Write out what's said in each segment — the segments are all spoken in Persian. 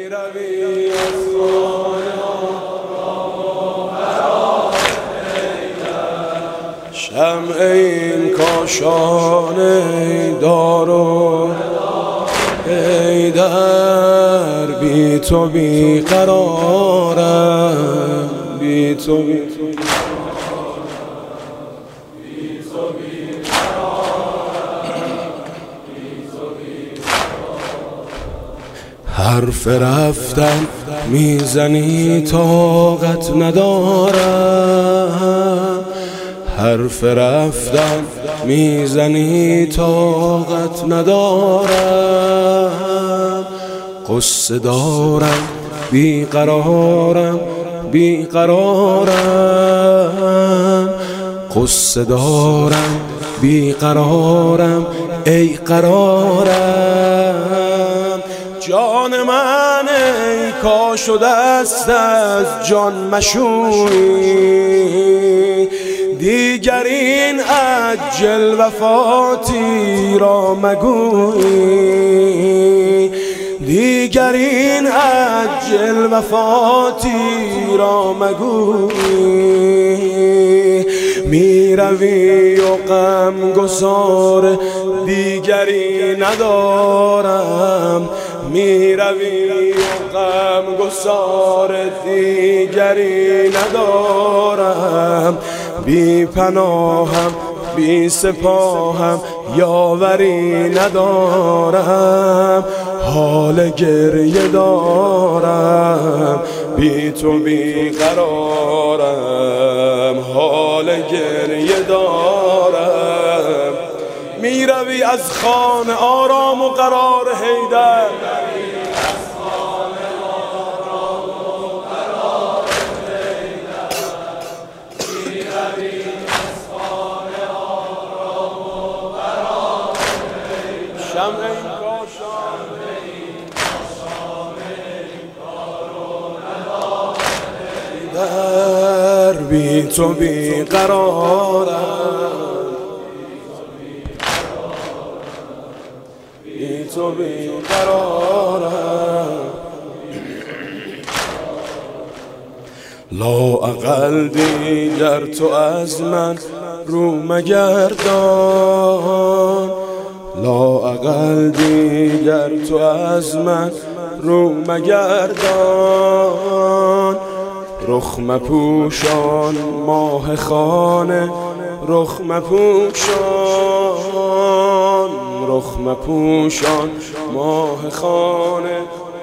روی از خانه شمع این کاشانه دارو حیدر، بی تو بی قرارم، بی تو بی حرف رفتن میزنی طاقت ندارم، حرف رفتن میزنی طاقت ندارم، قصه دارم بیقرارم بیقرارم، قصه دارم بیقرارم ای قرارم. جان من ای کاش و دست از جان مشوی، دیگر این عجل وفاتی را مگوی، دیگر این عجل وفاتی را مگوی. می روی و غم گسار دیگری ندارم، می روی و غم گسار دیگری ندارم، بی پناهم بی سپاهم یاوری ندارم، حال گریه دارم بی تو بی قرارم، حال گریه دارم. می روی از خانه آرام و قرار حیدر، شمع این در بی تو بی قرارم، بی تو بی قرارم. لااقل دیگر تو از من رو مگردان، لااقل دیگر تو از من رو مگردان، رخ مپوشان ماه خانه رخ مپوشان، رخ مپوشان ماه خانه.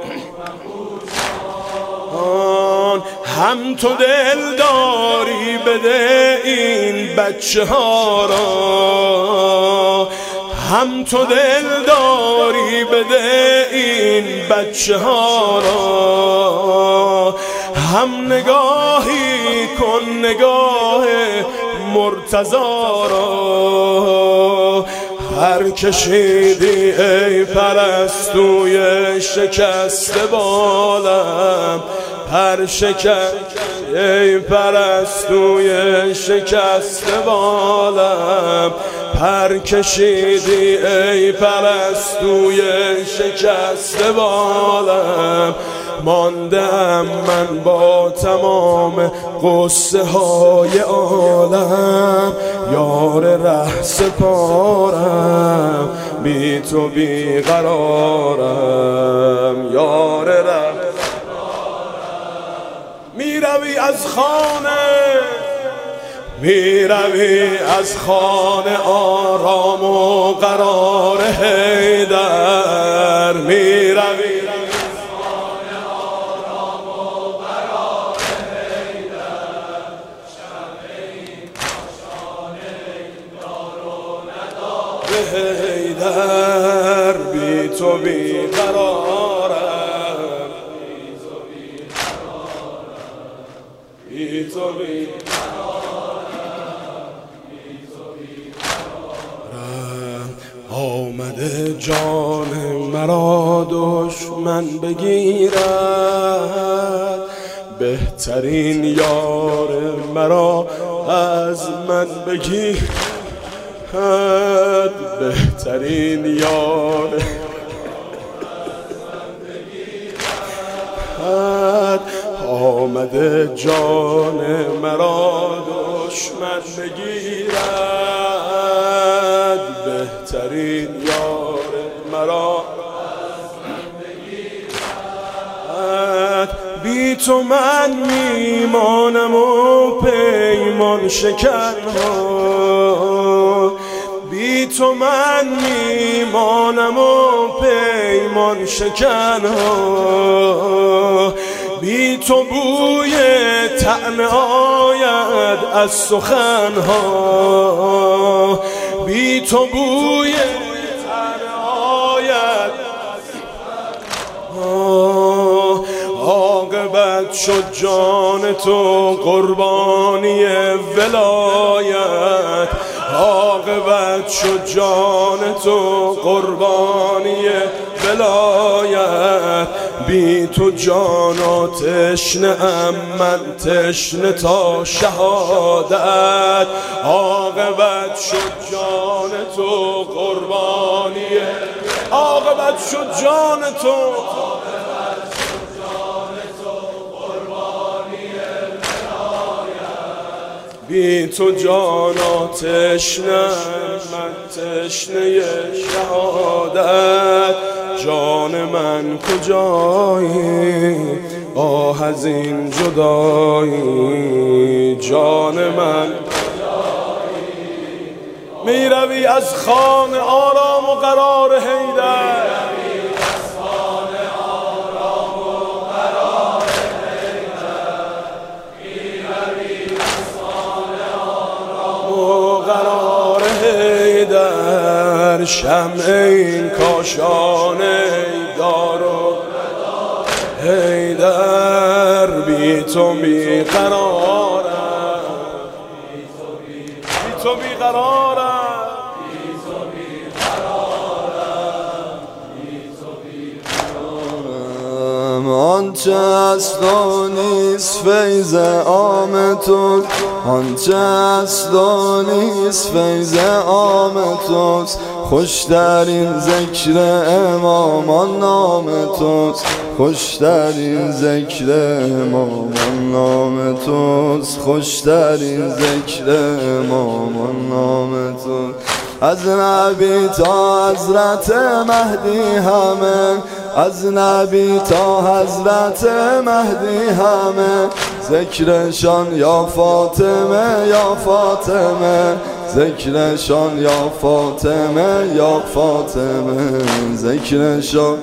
هم تو دل داری بده این بچه ها را، هم تو دل داری بده این بچه ها را، هم نگاهی کن نگاه مرتضا را. هر کشیدی ای پرستوی شکسته بالم، هر شکست ای پرستوی شکسته بالم، پر کشیدی ای پرستوی شکسته بالم. ماندم من با تمام قصه های عالم، یار ره سپارم بی تو بی قرارم، یار ره. می روی از خانه، می روی از خانه آرام و قرار حیدر، می روی از خانه آرام و قرار حیدر. شمع این کاشانه دار و ندار حیدر، بی تو بی قرارم، بی تو بی آمده جان مرا دشمن بگیرد، بهترین یار مرا از من بگیرد، بهترین یار جان مرا دشمن بگیرد، بهترین یار مرا بی تو من میمانم و پیمان شکن ها، بی تو من میمانم و پیمان شکن ها، بی تو بوی طعنه آید از سخن ها، بی تو بوی طعنه آید عاقبت شد جان تو قربانی ولایت، عاقبت شد جان تو قربانی ولایت، بی تو جانا تشنه ام من تشنه تا شهادت، عاقبت شد جان تو قربانی، عاقبت شد جان تو بی تو جانا تشنه من تشنه شهادت، جان من کجایی آه از این جدایی، جان من میروی از خانه آرام و قرار حیدر، شمع این کاشانه دارو حیدر، بی تو بیقرارم، بی تو بیقرارم، آنچه است و نیست فیض عام توست، آنچه است و نیست فیض عام توست، خوشترین ذکر امامان نام توست، خوشترین ذکر امامان نام توست، خوشترین ذکر امامان نام توست، از نبی تا حضرت مهدی همه، از نبی تا حضرت مهدی همه، ذکرشان یا فاطمه یا فاطمه، ذکرشان یا فاطمه یا فاطمه، ذکرشان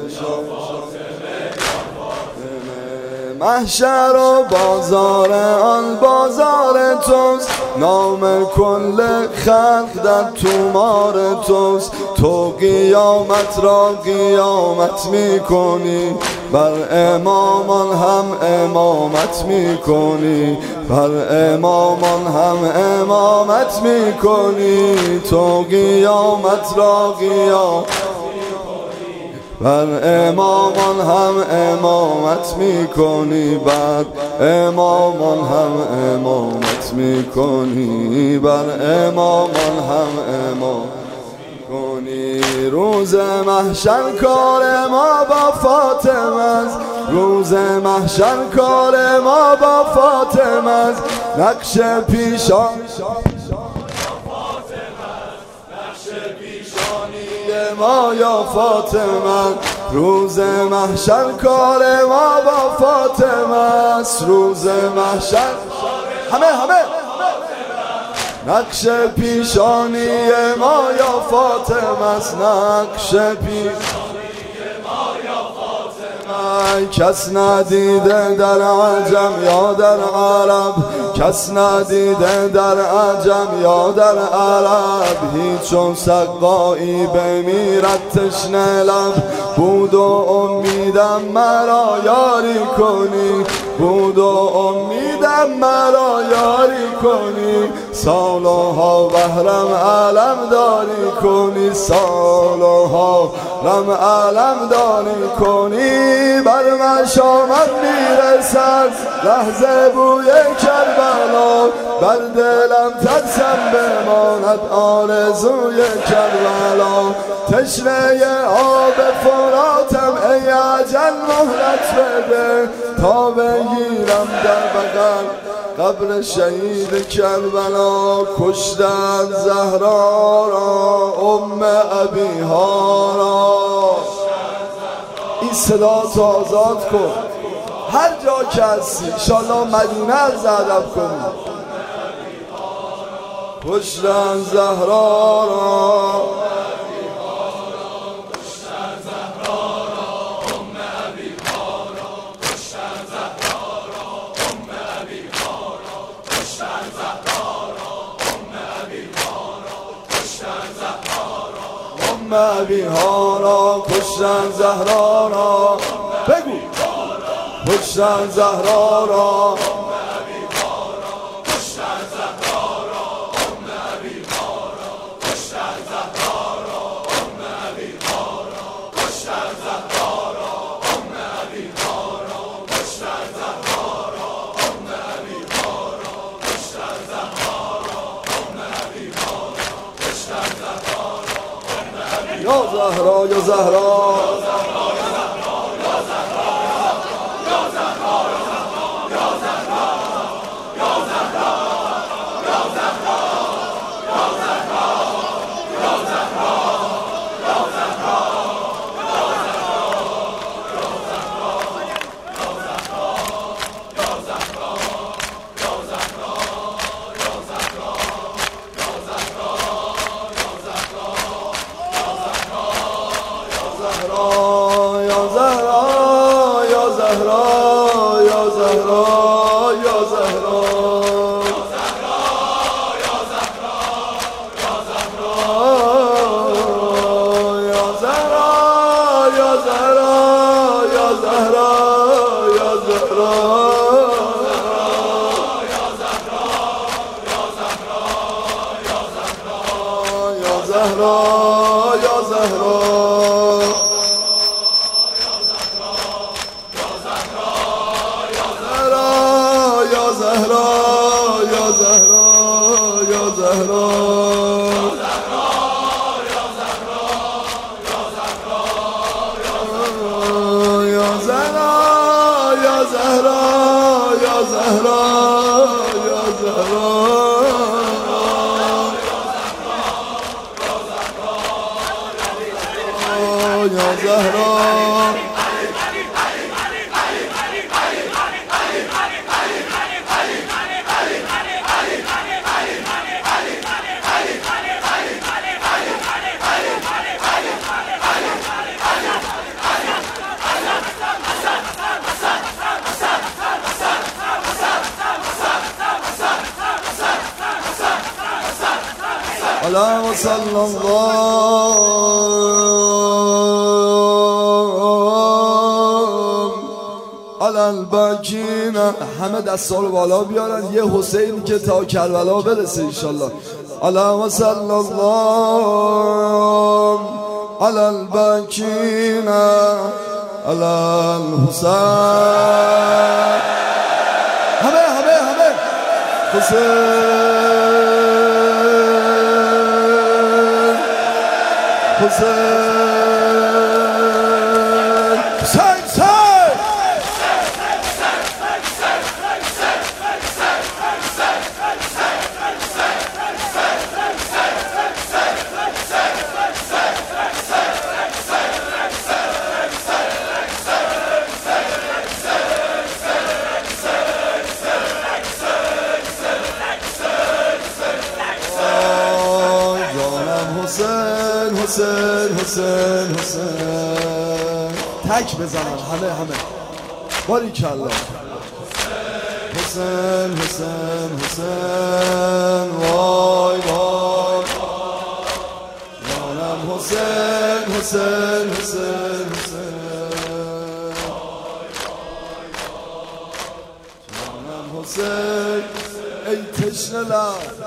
محشر و بازار آن بازار توست، نام کل خلق در تومار توست، تو قیامت را قیامت میکنی، بر امامان هم امامت میکنی، بر امامان هم امامت میکنی، تو قیامت را قیامت بر امامان هم امامت میکنی، بر امامان هم امامت میکنی، بر امامان هم امامت میکنی. روز محشر کار ما با فاطمه است، روز محشر کار ما با فاطمه است، نقش پیشان ما یا فاطمه، روز محشر کار ما با فاطمه است، روز محشر همه نقش پیشانی ما یا فاطمه است، نقش پیشانی ما یا فاطمه. کس ندیده در عجم یا در عرب، کس ندیده در عجم یا در عرب، هیچ چون سقایی بمیرد تشنه لب، بود و امیدم مرا یاری کنی، بود و امیدم مرا یاری کنی، سالها بهرم علم داری کنی، سالها رم علم داری کنی. بر مشامت میرسد لحظه بوی کربلا، بر دلم ترسم بماند آرزوی کربلا. تشنه آب فراتم ای اجل مهلت بده، تا بگیرم در بغل قبر شهید کربلا. کشتن زهرا را ام ابیها را. این صدا تو آزاد کن هر جا که هستی، انشالله مدینه از ادب کنی. کشتن زهرا را ابیها را، کشتن زهرا را. بگو کشتن زهرا را، یا زهرا یا زهرا اللهم صل علی الباکین. همه دستا رو بالا بیارن، یه حسین که تا کربلا برسه انشالله. اللهم صل علی الباکین علی الحسین. همه حسین حسین تک بزنن همه باریکالله. حسین وای جانم حسین جانم حسین ای تشنه لب